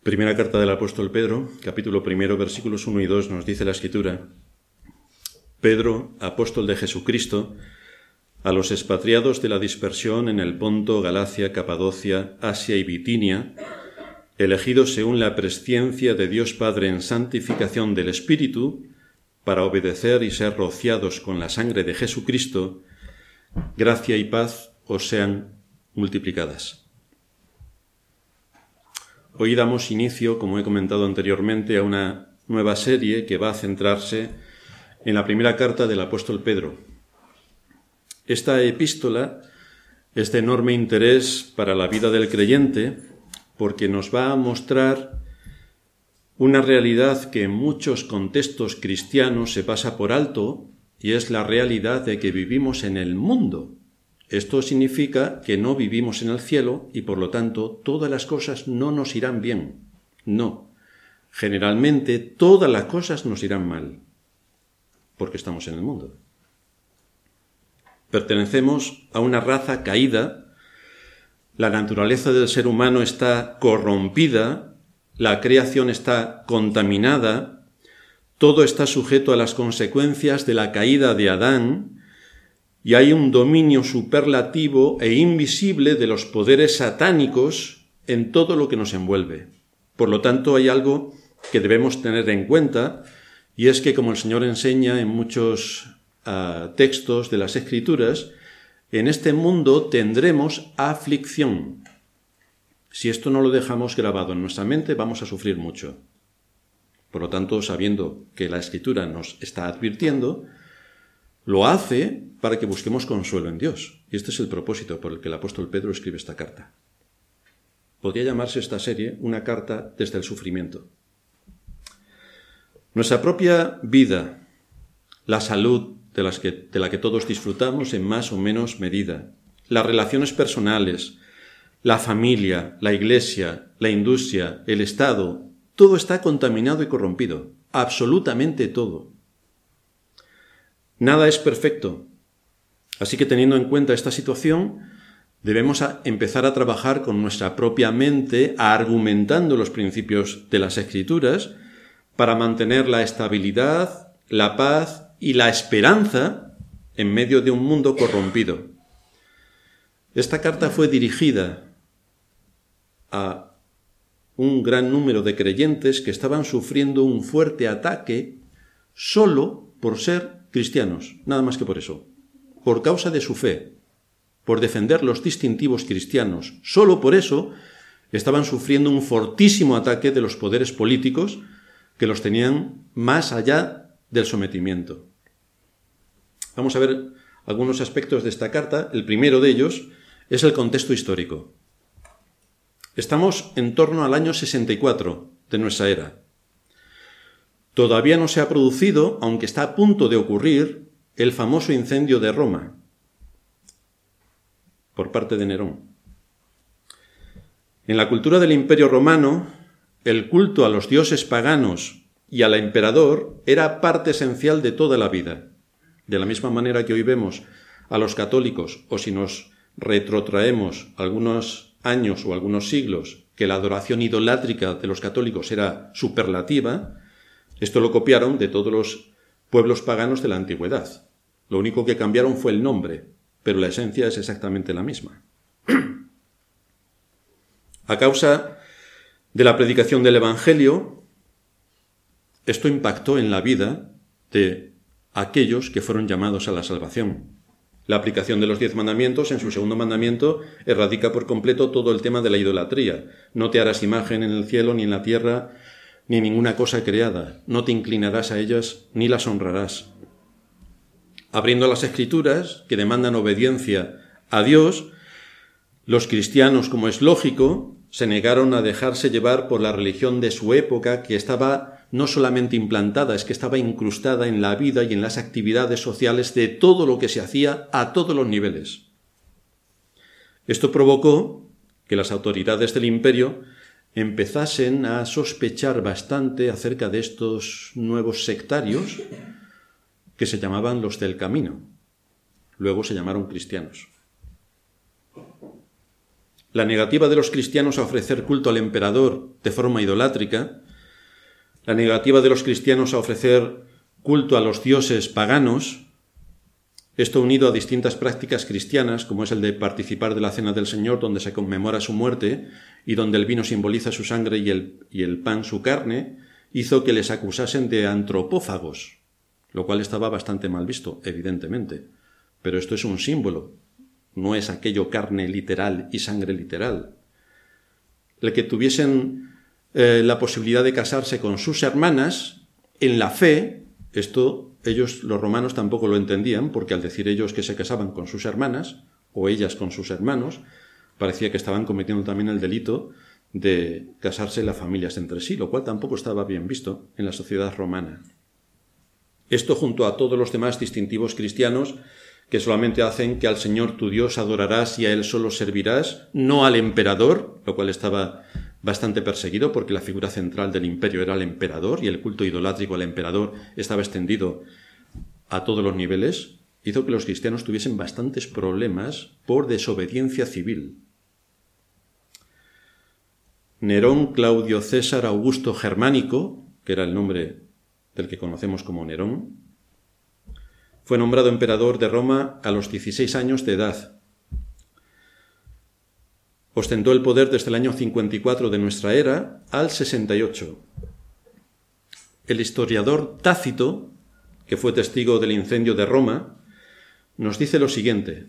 Primera carta del apóstol Pedro, capítulo 1, versículos 1 y 2, nos dice la Escritura: Pedro, apóstol de Jesucristo, a los expatriados de la dispersión en el Ponto, Galacia, Capadocia, Asia y Bitinia, elegidos según la presciencia de Dios Padre en santificación del Espíritu, para obedecer y ser rociados con la sangre de Jesucristo, gracia y paz os sean multiplicadas. Hoy damos inicio, como he comentado anteriormente, a una nueva serie que va a centrarse en la primera carta del apóstol Pedro. Esta epístola es de enorme interés para la vida del creyente porque nos va a mostrar una realidad que en muchos contextos cristianos se pasa por alto, y es la realidad de que vivimos en el mundo. Esto significa que no vivimos en el cielo y, por lo tanto, todas las cosas no nos irán bien. No. Generalmente, todas las cosas nos irán mal, porque estamos en el mundo. Pertenecemos a una raza caída, la naturaleza del ser humano está corrompida, la creación está contaminada, todo está sujeto a las consecuencias de la caída de Adán, y hay un dominio superlativo e invisible de los poderes satánicos en todo lo que nos envuelve. Por lo tanto, hay algo que debemos tener en cuenta, y es que, como el Señor enseña en muchos textos de las Escrituras, en este mundo tendremos aflicción. Si esto no lo dejamos grabado en nuestra mente, vamos a sufrir mucho. Por lo tanto, sabiendo que la Escritura nos está advirtiendo, lo hace para que busquemos consuelo en Dios. Y este es el propósito por el que el apóstol Pedro escribe esta carta. Podría llamarse esta serie una carta desde el sufrimiento. Nuestra propia vida, la salud de la que todos disfrutamos en más o menos medida, las relaciones personales, la familia, la iglesia, la industria, el Estado, todo está contaminado y corrompido. Absolutamente todo. Nada es perfecto. Así que, teniendo en cuenta esta situación, debemos empezar a trabajar con nuestra propia mente, argumentando los principios de las Escrituras, para mantener la estabilidad, la paz y la esperanza en medio de un mundo corrompido. Esta carta fue dirigida a un gran número de creyentes que estaban sufriendo un fuerte ataque solo por ser cristianos, nada más que por eso, por causa de su fe, por defender los distintivos cristianos. Solo por eso estaban sufriendo un fortísimo ataque de los poderes políticos que los tenían más allá del sometimiento. Vamos a ver algunos aspectos de esta carta. El primero de ellos es el contexto histórico. Estamos en torno al año 64 de nuestra era. Todavía no se ha producido, aunque está a punto de ocurrir, el famoso incendio de Roma por parte de Nerón. En la cultura del Imperio Romano, el culto a los dioses paganos y al emperador era parte esencial de toda la vida. De la misma manera que hoy vemos a los católicos, o si nos retrotraemos algunos años o algunos siglos, que la adoración idolátrica de los católicos era superlativa, esto lo copiaron de todos los pueblos paganos de la antigüedad. Lo único que cambiaron fue el nombre, pero la esencia es exactamente la misma. A causa de la predicación del Evangelio, esto impactó en la vida de aquellos que fueron llamados a la salvación. La aplicación de los 10 mandamientos, en su segundo mandamiento, erradica por completo todo el tema de la idolatría. No te harás imagen en el cielo ni en la tierra, ni ninguna cosa creada, no te inclinarás a ellas ni las honrarás. Abriendo las Escrituras, que demandan obediencia a Dios, los cristianos, como es lógico, se negaron a dejarse llevar por la religión de su época, que estaba no solamente implantada, es que estaba incrustada en la vida y en las actividades sociales de todo lo que se hacía a todos los niveles. Esto provocó que las autoridades del imperio empezasen a sospechar bastante acerca de estos nuevos sectarios que se llamaban los del camino. Luego se llamaron cristianos. la negativa de los cristianos a ofrecer culto al emperador de forma idolátrica, la negativa de los cristianos a ofrecer culto a los dioses paganos, esto unido a distintas prácticas cristianas, como es el de participar de la Cena del Señor, donde se conmemora su muerte y donde el vino simboliza su sangre y el pan su carne, hizo que les acusasen de antropófagos, lo cual estaba bastante mal visto, evidentemente. Pero esto es un símbolo, no es aquello carne literal y sangre literal. El que tuviesen la posibilidad de casarse con sus hermanas, en la fe, esto ellos, los romanos, tampoco lo entendían, porque al decir ellos que se casaban con sus hermanas, o ellas con sus hermanos, parecía que estaban cometiendo también el delito de casarse las familias entre sí, lo cual tampoco estaba bien visto en la sociedad romana. Esto, junto a todos los demás distintivos cristianos, que solamente hacen que al Señor tu Dios adorarás y a Él solo servirás, no al emperador, lo cual estaba bastante perseguido porque la figura central del imperio era el emperador y el culto idolátrico al emperador estaba extendido a todos los niveles, hizo que los cristianos tuviesen bastantes problemas por desobediencia civil. Nerón Claudio César Augusto Germánico, que era el nombre del que conocemos como Nerón, fue nombrado emperador de Roma a los 16 años de edad. Ostentó el poder desde el año 54 de nuestra era al 68. El historiador Tácito, que fue testigo del incendio de Roma, nos dice lo siguiente.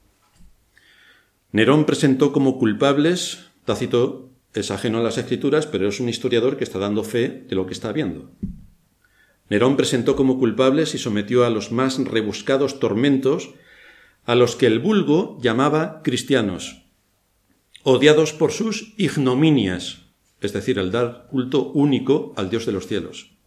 Nerón presentó como culpables, Tácito es ajeno a las Escrituras, pero es un historiador que está dando fe de lo que está viendo. Nerón presentó como culpables y sometió a los más rebuscados tormentos a los que el vulgo llamaba cristianos, odiados por sus ignominias, es decir, el dar culto único al Dios de los cielos.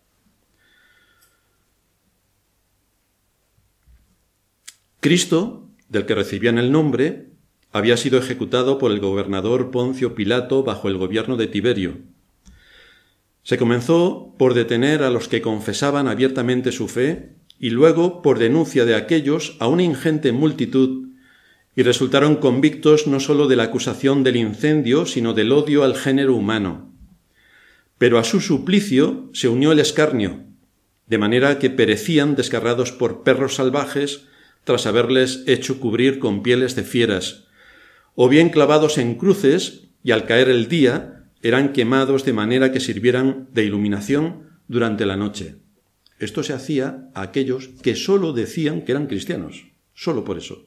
Cristo, del que recibían el nombre, había sido ejecutado por el gobernador Poncio Pilato bajo el gobierno de Tiberio. Se comenzó por detener a los que confesaban abiertamente su fe y luego por denuncia de aquellos a una ingente multitud, y resultaron convictos no sólo de la acusación del incendio, sino del odio al género humano. Pero a su suplicio se unió el escarnio, de manera que perecían desgarrados por perros salvajes tras haberles hecho cubrir con pieles de fieras, o bien clavados en cruces y al caer el día eran quemados de manera que sirvieran de iluminación durante la noche. Esto se hacía a aquellos que sólo decían que eran cristianos, sólo por eso.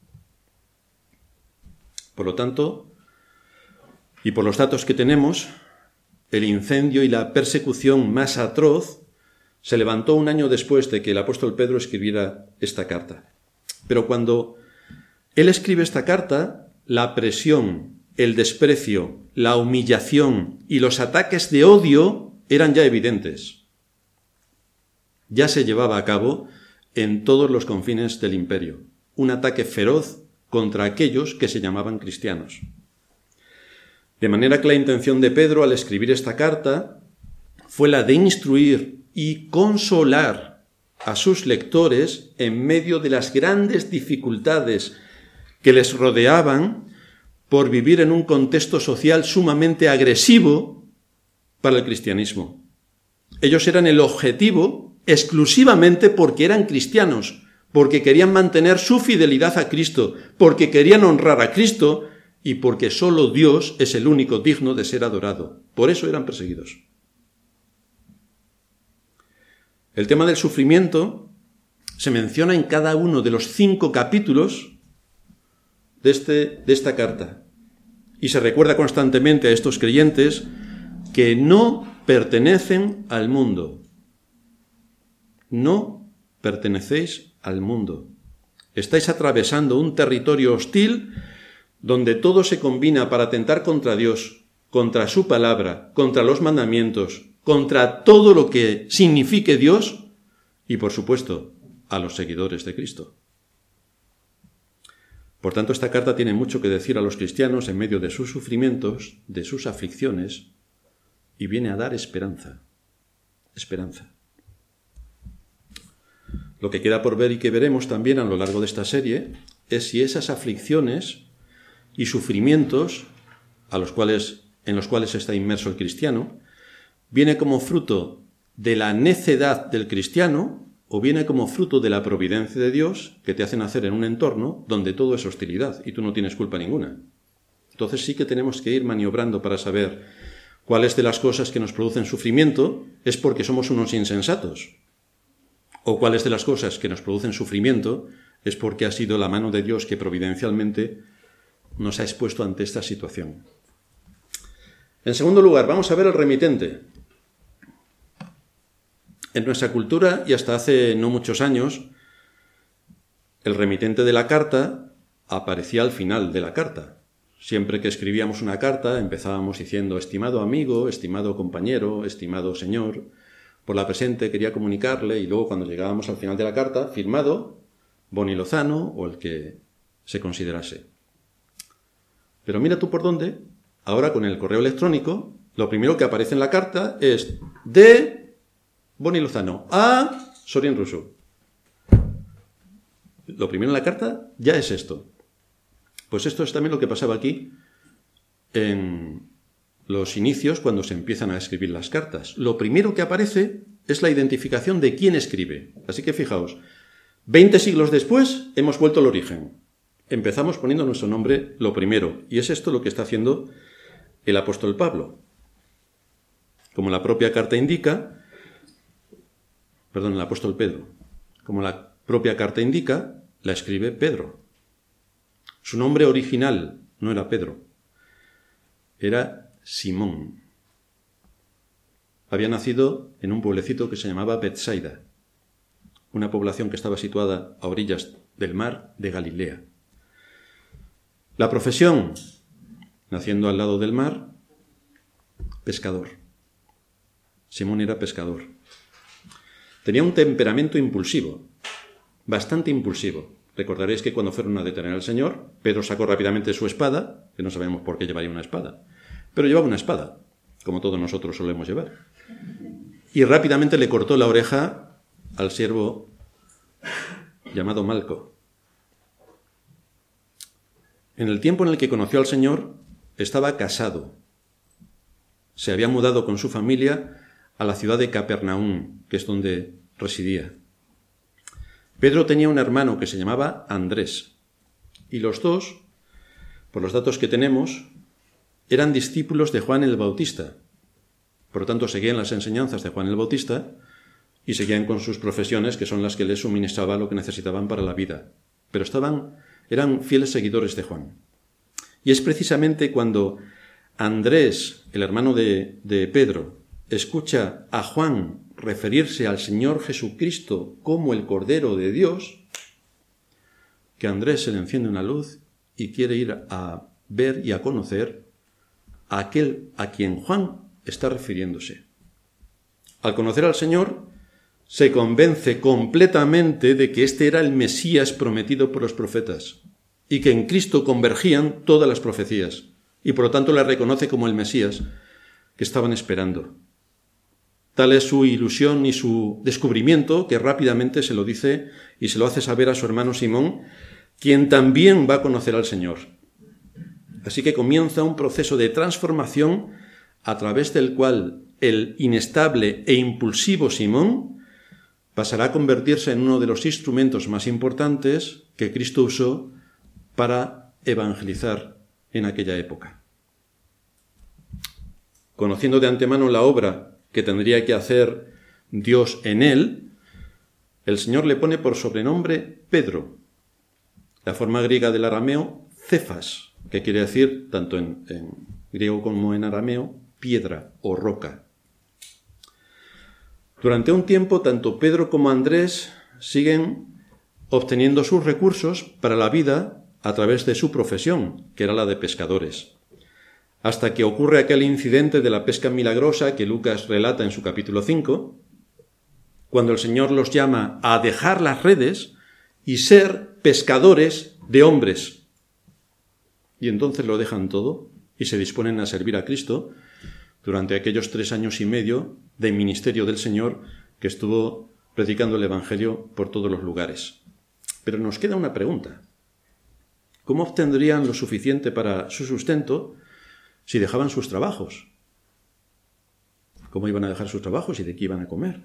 Por lo tanto, y por los datos que tenemos, el incendio y la persecución más atroz se levantó un año después de que el apóstol Pedro escribiera esta carta. Pero cuando él escribe esta carta, la presión, el desprecio, la humillación y los ataques de odio eran ya evidentes. Ya se llevaba a cabo en todos los confines del imperio un ataque feroz contra aquellos que se llamaban cristianos. De manera que la intención de Pedro al escribir esta carta fue la de instruir y consolar a sus lectores en medio de las grandes dificultades que les rodeaban por vivir en un contexto social sumamente agresivo para el cristianismo. Ellos eran el objetivo exclusivamente porque eran cristianos, porque querían mantener su fidelidad a Cristo, porque querían honrar a Cristo y porque solo Dios es el único digno de ser adorado. Por eso eran perseguidos. El tema del sufrimiento se menciona en cada uno de los 5 capítulos de esta carta. Y se recuerda constantemente a estos creyentes que no pertenecen al mundo. No pertenecéis al mundo. Estáis atravesando un territorio hostil donde todo se combina para atentar contra Dios, contra su palabra, contra los mandamientos, contra todo lo que signifique Dios y, por supuesto, a los seguidores de Cristo. Por tanto, esta carta tiene mucho que decir a los cristianos en medio de sus sufrimientos, de sus aflicciones, y viene a dar esperanza. Esperanza. Lo que queda por ver y que veremos también a lo largo de esta serie es si esas aflicciones y sufrimientos en los cuales está inmerso el cristiano, viene como fruto de la necedad del cristiano o viene como fruto de la providencia de Dios que te hace nacer en un entorno donde todo es hostilidad y tú no tienes culpa ninguna. Entonces sí que tenemos que ir maniobrando para saber cuáles de las cosas que nos producen sufrimiento es porque somos unos insensatos o cuáles de las cosas que nos producen sufrimiento es porque ha sido la mano de Dios que providencialmente nos ha expuesto ante esta situación. En segundo lugar, vamos a ver el remitente. En nuestra cultura, y hasta hace no muchos años, el remitente de la carta aparecía al final de la carta. Siempre que escribíamos una carta, empezábamos diciendo: estimado amigo, estimado compañero, estimado señor, por la presente quería comunicarle, y luego cuando llegábamos al final de la carta, firmado Boni Lozano o el que se considerase. Pero mira tú por dónde, ahora con el correo electrónico, lo primero que aparece en la carta es de Boni Lozano a Sorin Russo. Lo primero en la carta ya es esto. Pues esto es también lo que pasaba aquí en los inicios cuando se empiezan a escribir las cartas. Lo primero que aparece es la identificación de quién escribe. Así que fijaos, 20 siglos después hemos vuelto al origen. Empezamos poniendo nuestro nombre lo primero. Y es esto lo que está haciendo el apóstol Pablo. Como la propia carta indica, el apóstol Pedro, como la propia carta indica, la escribe Pedro. Su nombre original no era Pedro, era Simón. Había nacido en un pueblecito que se llamaba Betsaida, una población que estaba situada a orillas del mar de Galilea. La profesión, naciendo al lado del mar, pescador. Simón era pescador. Tenía un temperamento impulsivo, bastante impulsivo. Recordaréis que cuando fueron a detener al Señor, Pedro sacó rápidamente su espada, que no sabemos por qué llevaría una espada, pero llevaba una espada, como todos nosotros solemos llevar. Y rápidamente le cortó la oreja al siervo llamado Malco. En el tiempo en el que conoció al Señor, estaba casado. Se había mudado con su familia a la ciudad de Capernaum, que es donde residía. Pedro tenía un hermano que se llamaba Andrés, y los dos, por los datos que tenemos, eran discípulos de Juan el Bautista. Por lo tanto, seguían las enseñanzas de Juan el Bautista y seguían con sus profesiones, que son las que les suministraba lo que necesitaban para la vida. Pero eran fieles seguidores de Juan. Y es precisamente cuando Andrés, el hermano de Pedro, escucha a Juan referirse al Señor Jesucristo como el Cordero de Dios, que a Andrés se le enciende una luz y quiere ir a ver y a conocer a aquel a quien Juan está refiriéndose. Al conocer al Señor, se convence completamente de que este era el Mesías prometido por los profetas y que en Cristo convergían todas las profecías, y por lo tanto le reconoce como el Mesías que estaban esperando. Tal es su ilusión y su descubrimiento que rápidamente se lo dice y se lo hace saber a su hermano Simón, quien también va a conocer al Señor. Así que comienza un proceso de transformación a través del cual el inestable e impulsivo Simón pasará a convertirse en uno de los instrumentos más importantes que Cristo usó para evangelizar en aquella época. Conociendo de antemano la obra que tendría que hacer Dios en él, el Señor le pone por sobrenombre Pedro, la forma griega del arameo Cefas, que quiere decir, tanto en griego como en arameo, piedra o roca. Durante un tiempo, tanto Pedro como Andrés siguen obteniendo sus recursos para la vida a través de su profesión, que era la de pescadores. Hasta que ocurre aquel incidente de la pesca milagrosa que Lucas relata en su capítulo 5, cuando el Señor los llama a dejar las redes y ser pescadores de hombres. Y entonces lo dejan todo y se disponen a servir a Cristo durante aquellos 3 años y medio de ministerio del Señor que estuvo predicando el Evangelio por todos los lugares. Pero nos queda una pregunta. ¿Cómo obtendrían lo suficiente para su sustento si dejaban sus trabajos? ¿Cómo iban a dejar sus trabajos y de qué iban a comer?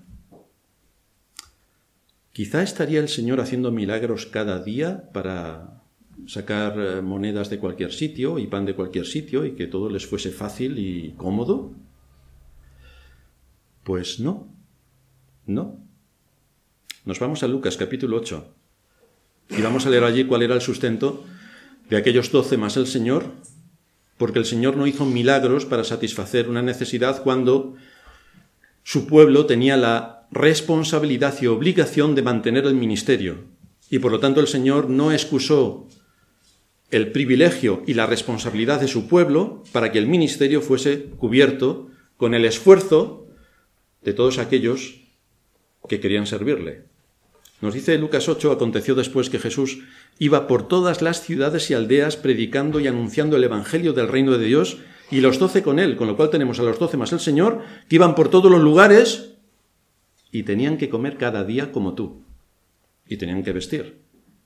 Quizá estaría el Señor haciendo milagros cada día para sacar monedas de cualquier sitio y pan de cualquier sitio y que todo les fuese fácil y cómodo. Pues no. Nos vamos a Lucas capítulo 8 y vamos a leer allí cuál era el sustento de aquellos 12 más el Señor, porque el Señor no hizo milagros para satisfacer una necesidad cuando su pueblo tenía la responsabilidad y obligación de mantener el ministerio. Y por lo tanto el Señor no excusó el privilegio y la responsabilidad de su pueblo para que el ministerio fuese cubierto con el esfuerzo de todos aquellos que querían servirle. Nos dice Lucas 8, aconteció después que Jesús iba por todas las ciudades y aldeas predicando y anunciando el evangelio del reino de Dios, y los 12 con él, con lo cual tenemos a los 12 más el Señor, que iban por todos los lugares y tenían que comer cada día como tú, y tenían que vestir.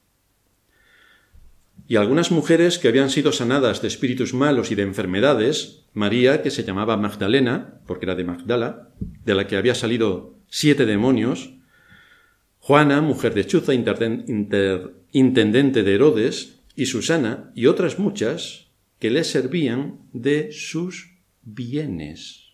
Y algunas mujeres que habían sido sanadas de espíritus malos y de enfermedades, María, que se llamaba Magdalena, porque era de Magdala, de la que había salido 7 demonios, Juana, mujer de Chuza, intendente de Herodes, y Susana, y otras muchas que le servían de sus bienes.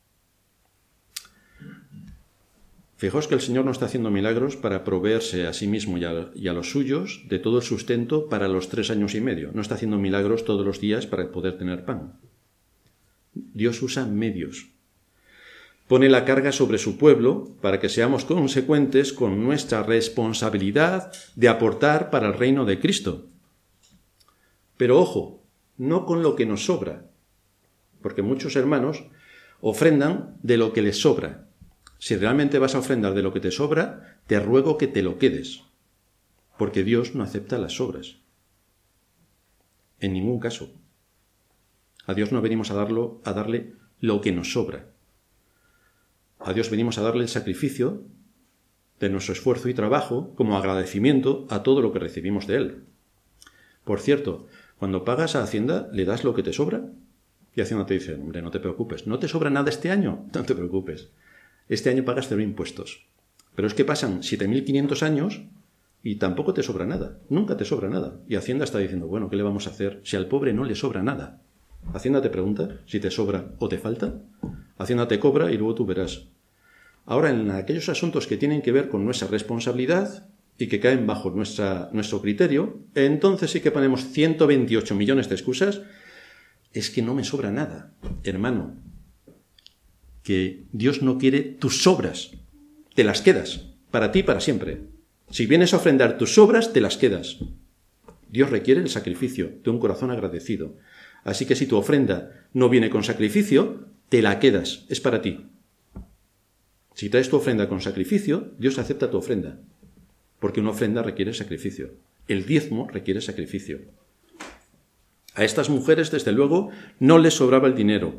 Fijaos que el Señor no está haciendo milagros para proveerse a sí mismo y a los suyos de todo el sustento para los 3 años y medio. No está haciendo milagros todos los días para poder tener pan. Dios usa medios. Pone la carga sobre su pueblo para que seamos consecuentes con nuestra responsabilidad de aportar para el reino de Cristo. Pero ojo, no con lo que nos sobra, porque muchos hermanos ofrendan de lo que les sobra. Si realmente vas a ofrendar de lo que te sobra, te ruego que te lo quedes, porque Dios no acepta las sobras. En ningún caso. A Dios no venimos a darle lo que nos sobra. A Dios venimos a darle el sacrificio de nuestro esfuerzo y trabajo como agradecimiento a todo lo que recibimos de Él. Por cierto, cuando pagas a Hacienda, ¿le das lo que te sobra? Y Hacienda te dice, hombre, no te preocupes, ¿no te sobra nada este año? No te preocupes. Este año pagas 0 impuestos. Pero es que pasan 7.500 años y tampoco te sobra nada. Nunca te sobra nada. Y Hacienda está diciendo, bueno, ¿qué le vamos a hacer si al pobre no le sobra nada? Hacienda te pregunta si te sobra o te falta. Hacienda te cobra y luego tú verás. Ahora, en aquellos asuntos que tienen que ver con nuestra responsabilidad y que caen bajo nuestro criterio, entonces sí que ponemos 128 millones de excusas. Es que no me sobra nada. Hermano, que Dios no quiere tus sobras. Te las quedas, para ti para siempre. Si vienes a ofrendar tus sobras, te las quedas. Dios requiere el sacrificio de un corazón agradecido. Así que si tu ofrenda no viene con sacrificio, te la quedas, es para ti. Si traes tu ofrenda con sacrificio, Dios acepta tu ofrenda, porque una ofrenda requiere sacrificio. El diezmo requiere sacrificio. A estas mujeres, desde luego, no les sobraba el dinero,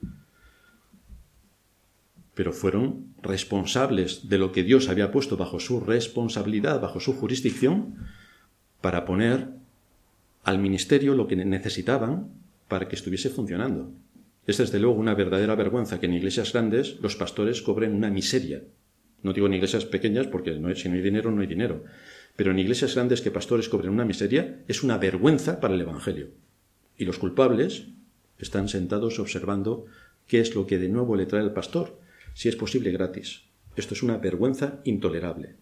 pero fueron responsables de lo que Dios había puesto bajo su responsabilidad, bajo su jurisdicción, para poner al ministerio lo que necesitaban para que estuviese funcionando. Es desde luego una verdadera vergüenza que en iglesias grandes los pastores cobren una miseria. No digo en iglesias pequeñas porque si no hay dinero, no hay dinero. Pero en iglesias grandes que pastores cobren una miseria es una vergüenza para el Evangelio. Y los culpables están sentados observando qué es lo que de nuevo le trae el pastor, si es posible gratis. Esto es una vergüenza intolerable.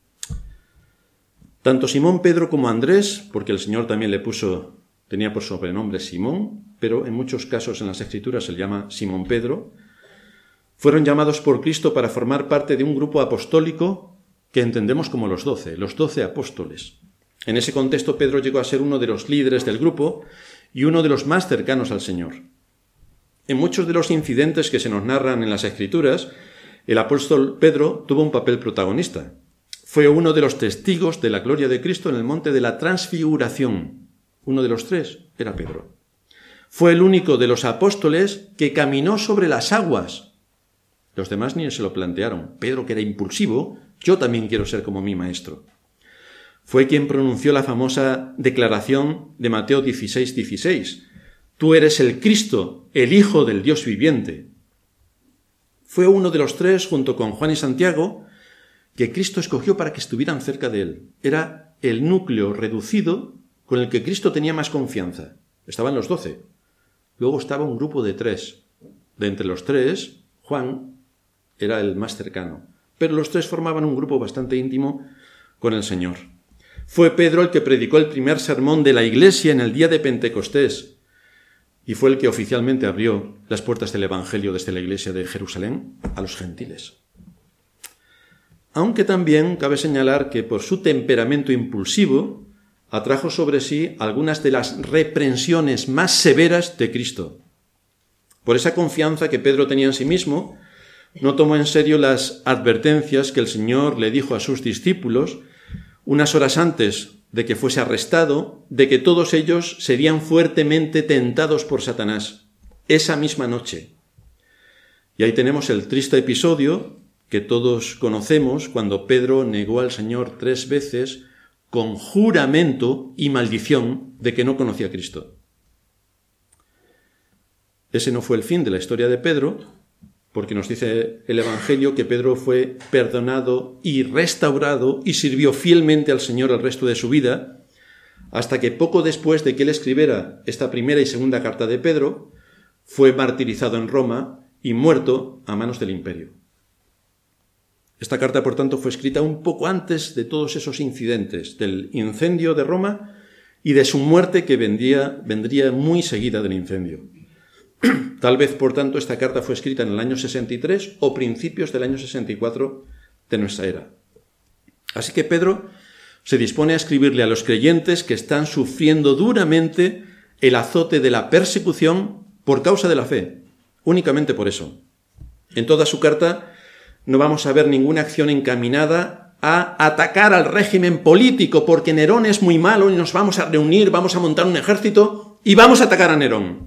Tanto Simón Pedro como Andrés, porque el Señor también tenía por sobrenombre Simón, pero en muchos casos en las Escrituras se le llama Simón Pedro, fueron llamados por Cristo para formar parte de un grupo apostólico que entendemos como los 12 apóstoles. En ese contexto, Pedro llegó a ser uno de los líderes del grupo y uno de los más cercanos al Señor. En muchos de los incidentes que se nos narran en las Escrituras, el apóstol Pedro tuvo un papel protagonista. Fue uno de los testigos de la gloria de Cristo en el monte de la Transfiguración. Uno de los 3 era Pedro. Fue el único de los apóstoles que caminó sobre las aguas. Los demás ni se lo plantearon. Pedro, que era impulsivo, yo también quiero ser como mi maestro. Fue quien pronunció la famosa declaración de Mateo 16:16. tú eres el Cristo, el Hijo del Dios viviente. Fue uno de los tres, junto con Juan y Santiago, que Cristo escogió para que estuvieran cerca de él. Era el núcleo reducido con el que Cristo tenía más confianza. Estaban los 12. Luego estaba un grupo de 3. De entre los 3, Juan era el más cercano. Pero los 3 formaban un grupo bastante íntimo con el Señor. Fue Pedro el que predicó el primer sermón de la Iglesia en el día de Pentecostés y fue el que oficialmente abrió las puertas del Evangelio desde la Iglesia de Jerusalén a los gentiles. Aunque también cabe señalar que por su temperamento impulsivo atrajo sobre sí algunas de las reprensiones más severas de Cristo. Por esa confianza que Pedro tenía en sí mismo, no tomó en serio las advertencias que el Señor le dijo a sus discípulos unas horas antes de que fuese arrestado, de que todos ellos serían fuertemente tentados por Satanás, esa misma noche. Y ahí tenemos el triste episodio que todos conocemos cuando Pedro negó al Señor 3 veces con juramento y maldición de que no conocía a Cristo. Ese no fue el fin de la historia de Pedro, porque nos dice el Evangelio que Pedro fue perdonado y restaurado y sirvió fielmente al Señor el resto de su vida, hasta que poco después de que él escribiera esta primera y segunda carta de Pedro, fue martirizado en Roma y muerto a manos del imperio. Esta carta, por tanto, fue escrita un poco antes de todos esos incidentes, del incendio de Roma y de su muerte que vendría muy seguida del incendio. Tal vez, por tanto, esta carta fue escrita en el año 63 o principios del año 64 de nuestra era. Así que Pedro se dispone a escribirle a los creyentes que están sufriendo duramente el azote de la persecución por causa de la fe, únicamente por eso. En toda su carta no vamos a ver ninguna acción encaminada a atacar al régimen político porque Nerón es muy malo y nos vamos a reunir, vamos a montar un ejército y vamos a atacar a Nerón.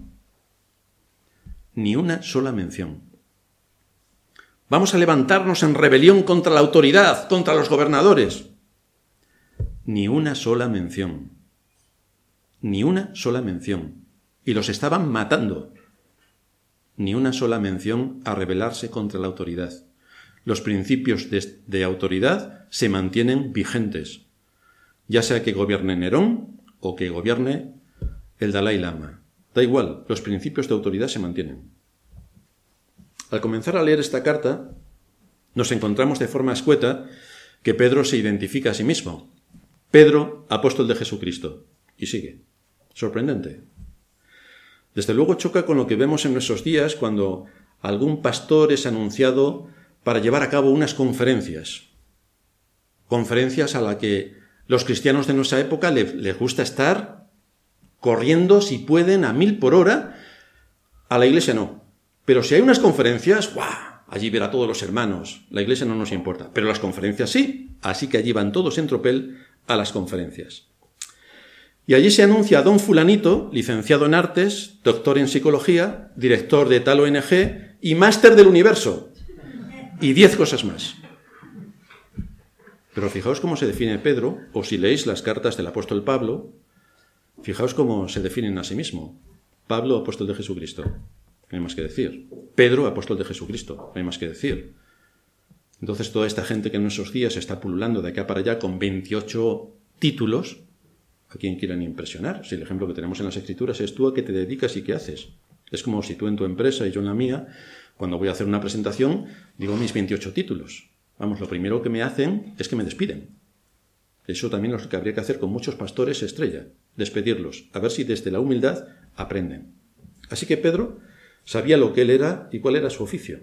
Ni una sola mención. Vamos a levantarnos en rebelión contra la autoridad, contra los gobernadores. Ni una sola mención. Ni una sola mención. Y los estaban matando. Ni una sola mención a rebelarse contra la autoridad. Los principios de autoridad se mantienen vigentes, ya sea que gobierne Nerón o que gobierne el Dalai Lama. Da igual, los principios de autoridad se mantienen. Al comenzar a leer esta carta, nos encontramos de forma escueta que Pedro se identifica a sí mismo. Pedro, apóstol de Jesucristo. Y sigue. Sorprendente. Desde luego choca con lo que vemos en nuestros días cuando algún pastor es anunciado para llevar a cabo unas conferencias. Conferencias a las que los cristianos de nuestra época les gusta estar corriendo, si pueden, a 1000 por hora. A la iglesia no. Pero si hay unas conferencias, ¡guau!, allí ver a todos los hermanos. La iglesia no nos importa. Pero las conferencias sí. Así que allí van todos en tropel a las conferencias. Y allí se anuncia a don fulanito, licenciado en artes, doctor en psicología, director de tal ONG y máster del universo. Y 10 cosas más. Pero fijaos cómo se define Pedro, o si leéis las cartas del apóstol Pablo, fijaos cómo se definen a sí mismo. Pablo, apóstol de Jesucristo. No hay más que decir. Pedro, apóstol de Jesucristo. No hay más que decir. Entonces toda esta gente que en nuestros días está pululando de acá para allá con 28 títulos, ¿a quién quieren impresionar? Si el ejemplo que tenemos en las Escrituras es tú a qué te dedicas y qué haces. Es como si tú en tu empresa y yo en la mía, cuando voy a hacer una presentación, digo mis 28 títulos. Vamos, lo primero que me hacen es que me despiden. Eso también es lo que habría que hacer con muchos pastores estrella, despedirlos, a ver si desde la humildad aprenden. Así que Pedro sabía lo que él era y cuál era su oficio.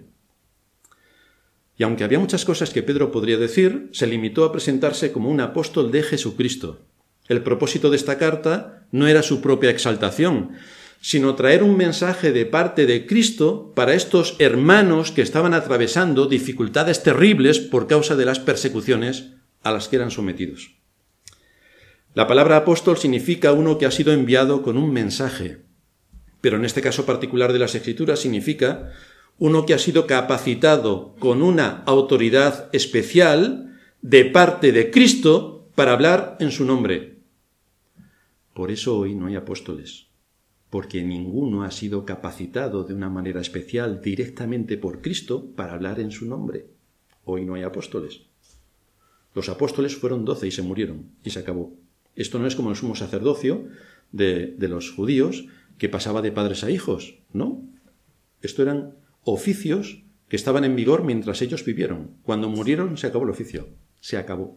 Y aunque había muchas cosas que Pedro podría decir, se limitó a presentarse como un apóstol de Jesucristo. El propósito de esta carta no era su propia exaltación, sino traer un mensaje de parte de Cristo para estos hermanos que estaban atravesando dificultades terribles por causa de las persecuciones a las que eran sometidos. La palabra apóstol significa uno que ha sido enviado con un mensaje, pero en este caso particular de las Escrituras significa uno que ha sido capacitado con una autoridad especial de parte de Cristo para hablar en su nombre. Por eso hoy no hay apóstoles. porque ninguno ha sido capacitado de una manera especial directamente por Cristo para hablar en su nombre. Hoy no hay apóstoles. Los apóstoles fueron 12 y se murieron, y se acabó. Esto no es como el sumo sacerdocio de los judíos, que pasaba de padres a hijos, ¿no? Esto eran oficios que estaban en vigor mientras ellos vivieron. Cuando murieron se acabó el oficio, se acabó.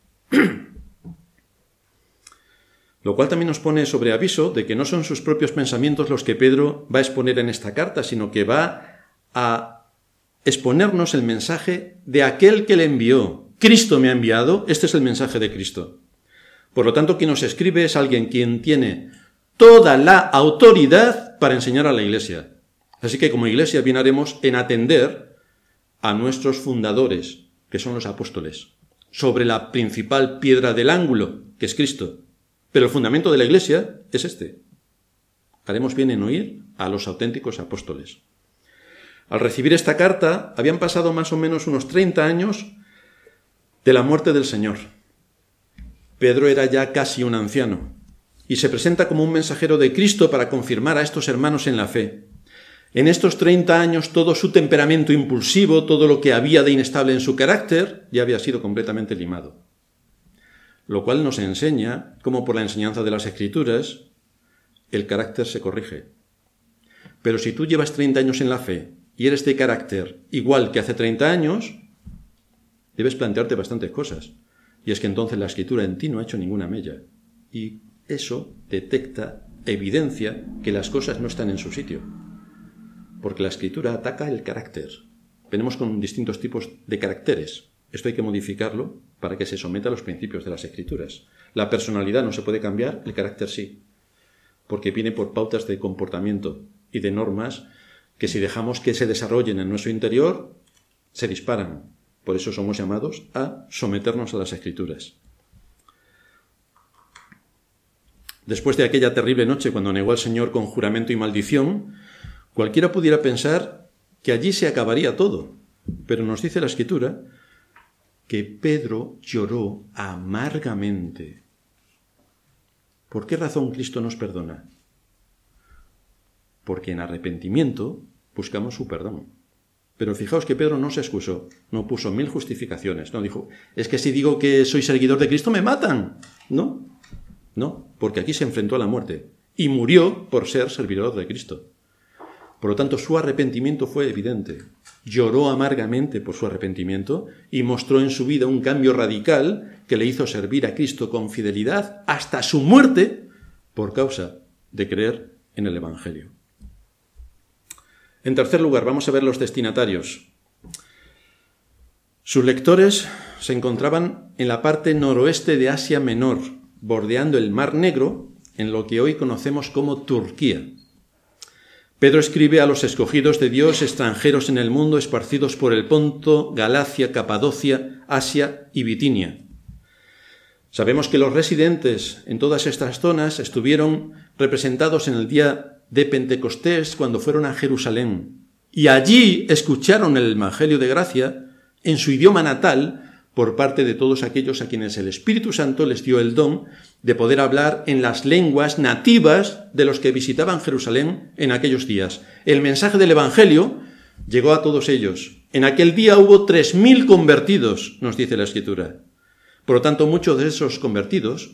Lo cual también nos pone sobre aviso de que no son sus propios pensamientos los que Pedro va a exponer en esta carta, sino que va a exponernos el mensaje de aquel que le envió. Cristo me ha enviado, este es el mensaje de Cristo. Por lo tanto, quien nos escribe es alguien quien tiene toda la autoridad para enseñar a la Iglesia. Así que como Iglesia bien haremos en atender a nuestros fundadores, que son los apóstoles, sobre la principal piedra del ángulo, que es Cristo. Pero el fundamento de la Iglesia es este. Haremos bien en oír a los auténticos apóstoles. Al recibir esta carta, habían pasado más o menos unos 30 años de la muerte del Señor. Pedro era ya casi un anciano y se presenta como un mensajero de Cristo para confirmar a estos hermanos en la fe. En estos 30 años todo su temperamento impulsivo, todo lo que había de inestable en su carácter, ya había sido completamente limado. Lo cual nos enseña cómo por la enseñanza de las Escrituras el carácter se corrige. Pero si tú llevas 30 años en la fe y eres de carácter igual que hace 30 años, debes plantearte bastantes cosas. Y es que entonces la Escritura en ti no ha hecho ninguna mella. Y eso detecta, evidencia que las cosas no están en su sitio. Porque la Escritura ataca el carácter. Venimos con distintos tipos de caracteres. Esto hay que modificarlo para que se someta a los principios de las Escrituras. La personalidad no se puede cambiar, el carácter sí. Porque viene por pautas de comportamiento y de normas que si dejamos que se desarrollen en nuestro interior, se disparan. Por eso somos llamados a someternos a las Escrituras. Después de aquella terrible noche cuando negó al Señor con juramento y maldición, cualquiera pudiera pensar que allí se acabaría todo. Pero nos dice la Escritura que Pedro lloró amargamente. ¿Por qué razón Cristo nos perdona? Porque en arrepentimiento buscamos su perdón. Pero fijaos que Pedro no se excusó, no puso 1000 justificaciones, no dijo, es que si digo que soy seguidor de Cristo me matan. No, porque aquí se enfrentó a la muerte y murió por ser servidor de Cristo. Por lo tanto, su arrepentimiento fue evidente. Lloró amargamente por su arrepentimiento y mostró en su vida un cambio radical que le hizo servir a Cristo con fidelidad hasta su muerte por causa de creer en el Evangelio. En tercer lugar, vamos a ver los destinatarios. Sus lectores se encontraban en la parte noroeste de Asia Menor, bordeando el Mar Negro, en lo que hoy conocemos como Turquía. Pedro escribe a los escogidos de Dios extranjeros en el mundo esparcidos por el Ponto, Galacia, Capadocia, Asia y Bitinia. Sabemos que los residentes en todas estas zonas estuvieron representados en el día de Pentecostés cuando fueron a Jerusalén y allí escucharon el Evangelio de gracia en su idioma natal por parte de todos aquellos a quienes el Espíritu Santo les dio el don de poder hablar en las lenguas nativas de los que visitaban Jerusalén en aquellos días. El mensaje del Evangelio llegó a todos ellos. En aquel día hubo 3000 convertidos, nos dice la Escritura. Por lo tanto, muchos de esos convertidos,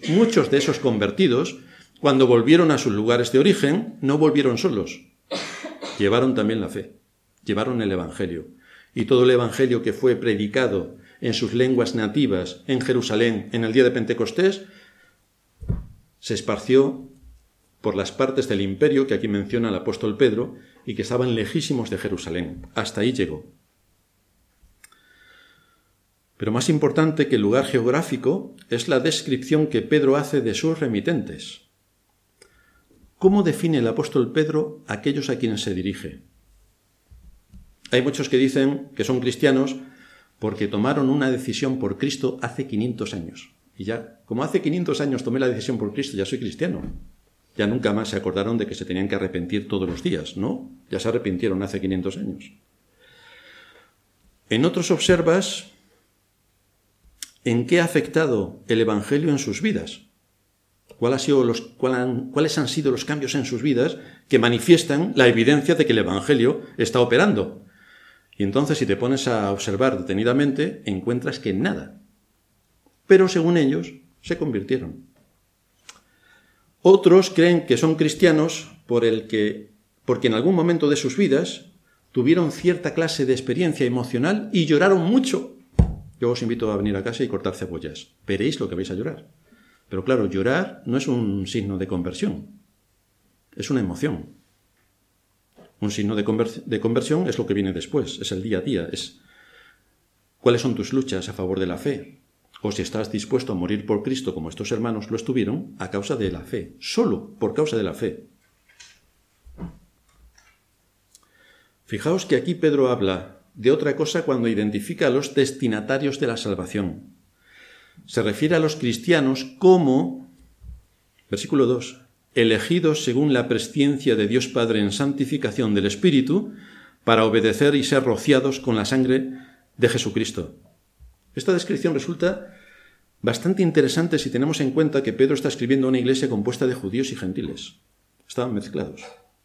cuando volvieron a sus lugares de origen, no volvieron solos. Llevaron también la fe, llevaron el Evangelio. Y todo el Evangelio que fue predicado en sus lenguas nativas en Jerusalén en el día de Pentecostés se esparció por las partes del imperio que aquí menciona el apóstol Pedro y que estaban lejísimos de Jerusalén. Hasta ahí llegó. Pero más importante que el lugar geográfico es la descripción que Pedro hace de sus remitentes. ¿Cómo define el apóstol Pedro a aquellos a quienes se dirige? Hay muchos que dicen que son cristianos porque tomaron una decisión por Cristo hace 500 años. Y ya, como hace 500 años tomé la decisión por Cristo, ya soy cristiano. Ya nunca más se acordaron de que se tenían que arrepentir todos los días, ¿no? Ya se arrepintieron hace 500 años. En otros observas en qué ha afectado el Evangelio en sus vidas. ¿Cuáles han sido los cambios en sus vidas que manifiestan la evidencia de que el Evangelio está operando? Y entonces, si te pones a observar detenidamente, encuentras que nada. Pero según ellos, se convirtieron. Otros creen que son cristianos porque en algún momento de sus vidas tuvieron cierta clase de experiencia emocional y lloraron mucho. Yo os invito a venir a casa y cortar cebollas. Veréis lo que vais a llorar. Pero claro, llorar no es un signo de conversión. Es una emoción. Un signo de conversión es lo que viene después, es el día a día, es cuáles son tus luchas a favor de la fe, o si estás dispuesto a morir por Cristo como estos hermanos lo estuvieron a causa de la fe, solo por causa de la fe. Fijaos que aquí Pedro habla de otra cosa cuando identifica a los destinatarios de la salvación. Se refiere a los cristianos como, versículo 2, elegidos según la presciencia de Dios Padre en santificación del Espíritu, para obedecer y ser rociados con la sangre de Jesucristo. Esta descripción resulta bastante interesante si tenemos en cuenta que Pedro está escribiendo a una iglesia compuesta de judíos y gentiles. Estaban mezclados.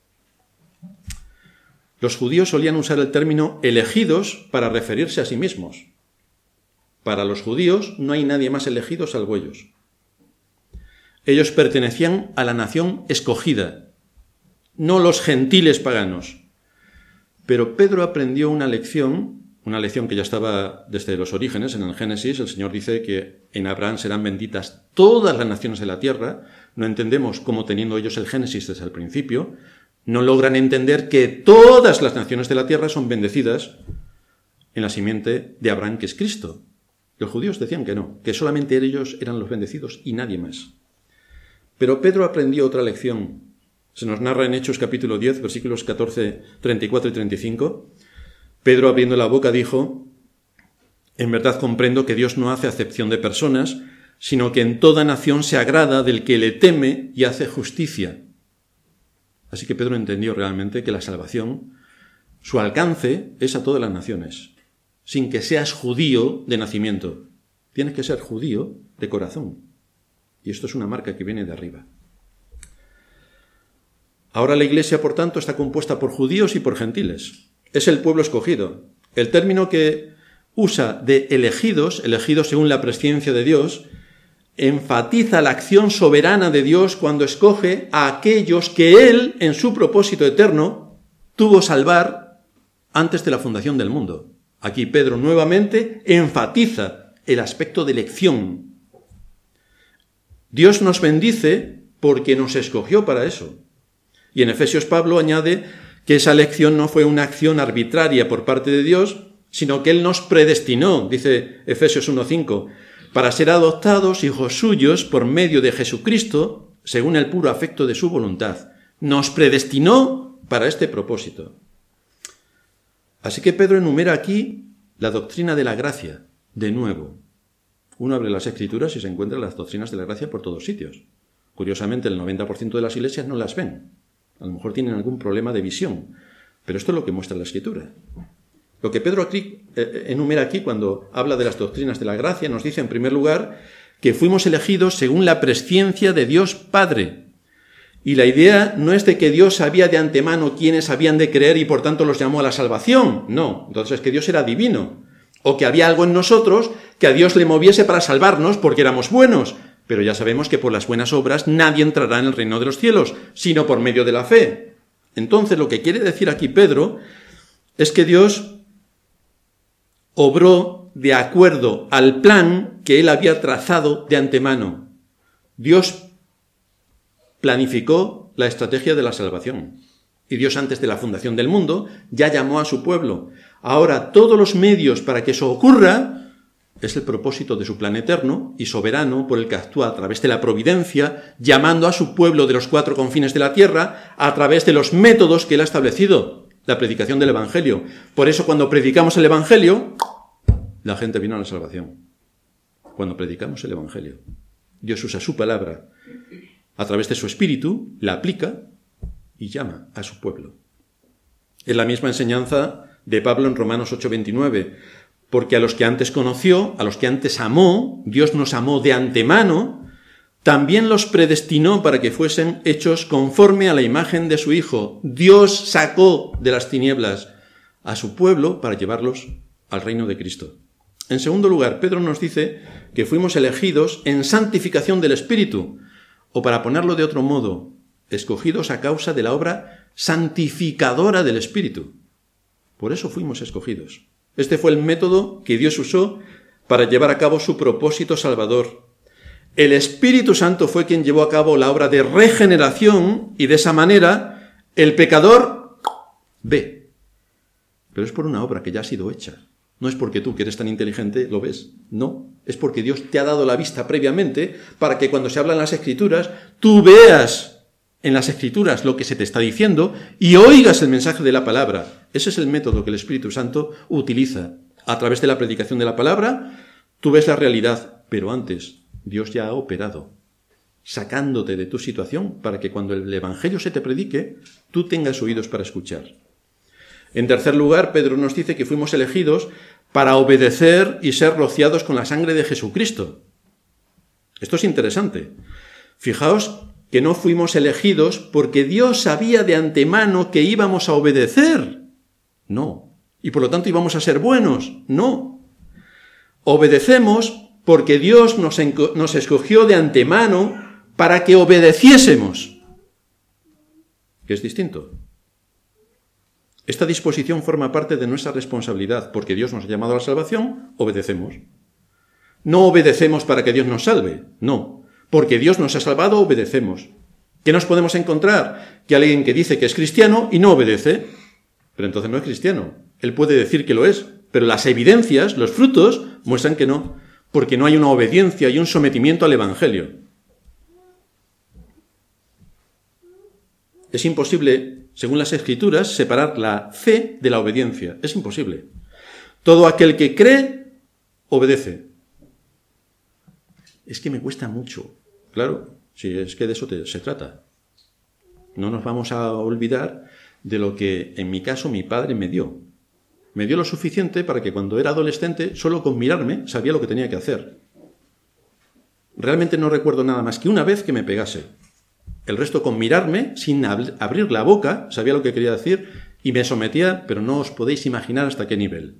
Los judíos solían usar el término elegidos para referirse a sí mismos. Para los judíos no hay nadie más elegido salvo ellos. Ellos pertenecían a la nación escogida, no los gentiles paganos. Pero Pedro aprendió una lección que ya estaba desde los orígenes. En el Génesis el Señor dice que en Abraham serán benditas todas las naciones de la tierra. No entendemos cómo, teniendo ellos el Génesis desde el principio, no logran entender que todas las naciones de la tierra son bendecidas en la simiente de Abraham, que es Cristo. Los judíos decían que no, que solamente ellos eran los bendecidos y nadie más. Pero Pedro aprendió otra lección. Se nos narra en Hechos capítulo 10, versículos 14, 34 y 35. Pedro, abriendo la boca, dijo: en verdad comprendo que Dios no hace acepción de personas, sino que en toda nación se agrada del que le teme y hace justicia. Así que Pedro entendió realmente que la salvación, su alcance es a todas las naciones, sin que seas judío de nacimiento. Tienes que ser judío de corazón. Y esto es una marca que viene de arriba. Ahora la Iglesia, por tanto, está compuesta por judíos y por gentiles. Es el pueblo escogido. El término que usa de elegidos según la presciencia de Dios, enfatiza la acción soberana de Dios cuando escoge a aquellos que Él, en su propósito eterno, tuvo salvar antes de la fundación del mundo. Aquí Pedro nuevamente enfatiza el aspecto de elección. Dios nos bendice porque nos escogió para eso. Y en Efesios Pablo añade que esa elección no fue una acción arbitraria por parte de Dios, sino que Él nos predestinó, dice Efesios 1:5, para ser adoptados hijos suyos por medio de Jesucristo, según el puro afecto de su voluntad. Nos predestinó para este propósito. Así que Pedro enumera aquí la doctrina de la gracia, de nuevo. Uno abre las Escrituras y se encuentra las doctrinas de la gracia por todos sitios. Curiosamente, el 90% de las iglesias no las ven. A lo mejor tienen algún problema de visión. Pero esto es lo que muestra la Escritura. Lo que Pedro enumera aquí cuando habla de las doctrinas de la gracia, nos dice en primer lugar que fuimos elegidos según la presciencia de Dios Padre. Y la idea no es de que Dios sabía de antemano quiénes habían de creer y por tanto los llamó a la salvación. No, entonces que Dios era divino. O que había algo en nosotros que a Dios le moviese para salvarnos porque éramos buenos. Pero ya sabemos que por las buenas obras nadie entrará en el reino de los cielos, sino por medio de la fe. Entonces lo que quiere decir aquí Pedro es que Dios obró de acuerdo al plan que Él había trazado de antemano. Dios planificó la estrategia de la salvación. Y Dios, antes de la fundación del mundo, ya llamó a su pueblo. Ahora, todos los medios para que eso ocurra es el propósito de su plan eterno y soberano por el que actúa a través de la providencia, llamando a su pueblo de los 4 confines de la tierra a través de los métodos que Él ha establecido, la predicación del Evangelio. Por eso, cuando predicamos el Evangelio, la gente vino a la salvación. Cuando predicamos el Evangelio, Dios usa su palabra a través de su Espíritu, la aplica y llama a su pueblo. Es la misma enseñanza de Pablo en Romanos 8:29, porque a los que antes conoció, a los que antes amó, Dios nos amó de antemano, también los predestinó para que fuesen hechos conforme a la imagen de su Hijo. Dios sacó de las tinieblas a su pueblo para llevarlos al reino de Cristo. En segundo lugar, Pedro nos dice que fuimos elegidos en santificación del Espíritu, o para ponerlo de otro modo, escogidos a causa de la obra santificadora del Espíritu. Por eso fuimos escogidos. Este fue el método que Dios usó para llevar a cabo su propósito salvador. El Espíritu Santo fue quien llevó a cabo la obra de regeneración y de esa manera el pecador ve. Pero es por una obra que ya ha sido hecha. No es porque tú, que eres tan inteligente, lo ves. No, es porque Dios te ha dado la vista previamente para que cuando se habla en las Escrituras, tú veas en las Escrituras lo que se te está diciendo y oigas el mensaje de la palabra. Ese es el método que el Espíritu Santo utiliza. A través de la predicación de la palabra, tú ves la realidad, pero antes Dios ya ha operado, sacándote de tu situación para que cuando el Evangelio se te predique, tú tengas oídos para escuchar. En tercer lugar, Pedro nos dice que fuimos elegidos para obedecer y ser rociados con la sangre de Jesucristo. Esto es interesante. Fijaos que no fuimos elegidos porque Dios sabía de antemano que íbamos a obedecer. No. Y por lo tanto íbamos a ser buenos. No. Obedecemos porque Dios nos escogió de antemano para que obedeciésemos. Que es distinto. Esta disposición forma parte de nuestra responsabilidad, porque Dios nos ha llamado a la salvación, obedecemos. No obedecemos para que Dios nos salve, no. Porque Dios nos ha salvado, obedecemos. ¿Qué nos podemos encontrar? Que alguien que dice que es cristiano y no obedece, pero entonces no es cristiano. Él puede decir que lo es, pero las evidencias, los frutos, muestran que no, porque no hay una obediencia y un sometimiento al Evangelio. Es imposible, según las Escrituras, separar la fe de la obediencia. Es imposible. Todo aquel que cree, obedece. Es que me cuesta mucho. Claro, si es que de eso se trata. No nos vamos a olvidar de lo que, en mi caso, mi padre me dio. Me dio lo suficiente para que cuando era adolescente, solo con mirarme, sabía lo que tenía que hacer. Realmente no recuerdo nada más que una vez que me pegase. El resto con mirarme, sin abrir la boca, sabía lo que quería decir y me sometía, pero no os podéis imaginar hasta qué nivel.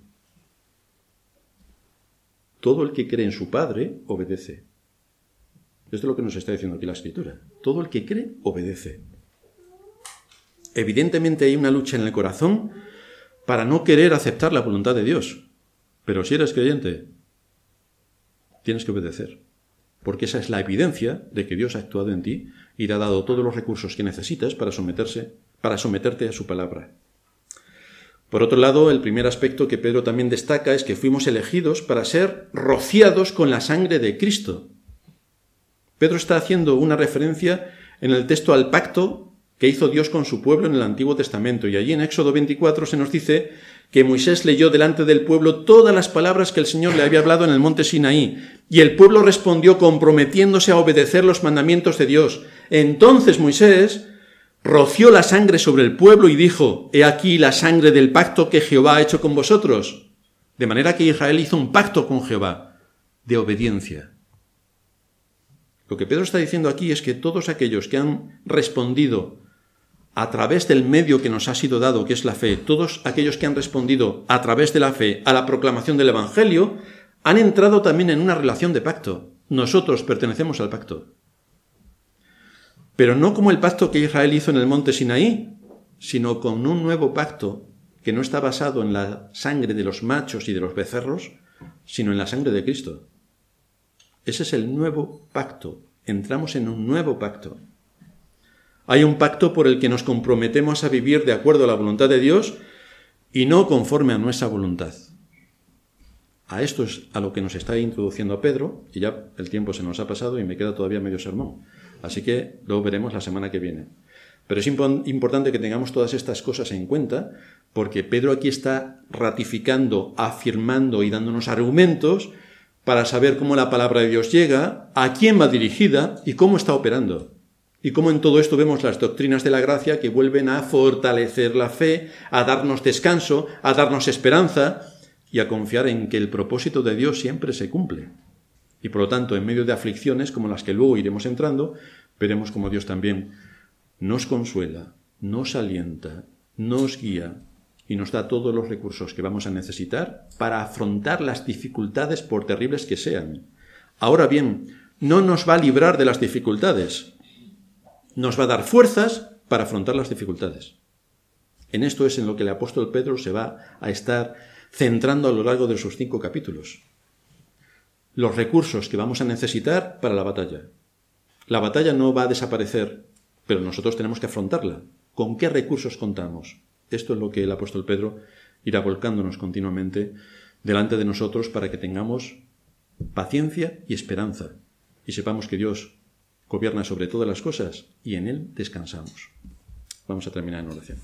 Todo el que cree en su Padre, obedece. Esto es lo que nos está diciendo aquí la Escritura. Todo el que cree, obedece. Evidentemente hay una lucha en el corazón para no querer aceptar la voluntad de Dios. Pero si eres creyente, tienes que obedecer. Porque esa es la evidencia de que Dios ha actuado en ti y te ha dado todos los recursos que necesitas para someterte a su palabra. Por otro lado, el primer aspecto que Pedro también destaca es que fuimos elegidos para ser rociados con la sangre de Cristo. Pedro está haciendo una referencia en el texto al pacto que hizo Dios con su pueblo en el Antiguo Testamento. Y allí en Éxodo 24 se nos dice que Moisés leyó delante del pueblo todas las palabras que el Señor le había hablado en el monte Sinaí. Y el pueblo respondió comprometiéndose a obedecer los mandamientos de Dios. Entonces Moisés roció la sangre sobre el pueblo y dijo: «He aquí la sangre del pacto que Jehová ha hecho con vosotros». De manera que Israel hizo un pacto con Jehová de obediencia. Lo que Pedro está diciendo aquí es que todos aquellos que han respondido a través del medio que nos ha sido dado, que es la fe, todos aquellos que han respondido a través de la fe a la proclamación del Evangelio, han entrado también en una relación de pacto. Nosotros pertenecemos al pacto. Pero no como el pacto que Israel hizo en el monte Sinaí, sino con un nuevo pacto que no está basado en la sangre de los machos y de los becerros, sino en la sangre de Cristo. Ese es el nuevo pacto. Entramos en un nuevo pacto. Hay un pacto por el que nos comprometemos a vivir de acuerdo a la voluntad de Dios y no conforme a nuestra voluntad. A esto es a lo que nos está introduciendo Pedro, y ya el tiempo se nos ha pasado y me queda todavía medio sermón. Así que lo veremos la semana que viene. Pero es importante que tengamos todas estas cosas en cuenta, porque Pedro aquí está ratificando, afirmando y dándonos argumentos para saber cómo la palabra de Dios llega, a quién va dirigida y cómo está operando. Y cómo en todo esto vemos las doctrinas de la gracia que vuelven a fortalecer la fe, a darnos descanso, a darnos esperanza y a confiar en que el propósito de Dios siempre se cumple. Y por lo tanto, en medio de aflicciones como las que luego iremos entrando, veremos cómo Dios también nos consuela, nos alienta, nos guía y nos da todos los recursos que vamos a necesitar para afrontar las dificultades por terribles que sean. Ahora bien, no nos va a librar de las dificultades, nos va a dar fuerzas para afrontar las dificultades. En esto es en lo que el apóstol Pedro se va a estar centrando a lo largo de sus 5 capítulos. Los recursos que vamos a necesitar para la batalla. La batalla no va a desaparecer, pero nosotros tenemos que afrontarla. ¿Con qué recursos contamos? Esto es lo que el apóstol Pedro irá volcándonos continuamente delante de nosotros para que tengamos paciencia y esperanza y sepamos que Dios gobierna sobre todas las cosas y en Él descansamos. Vamos a terminar en oración.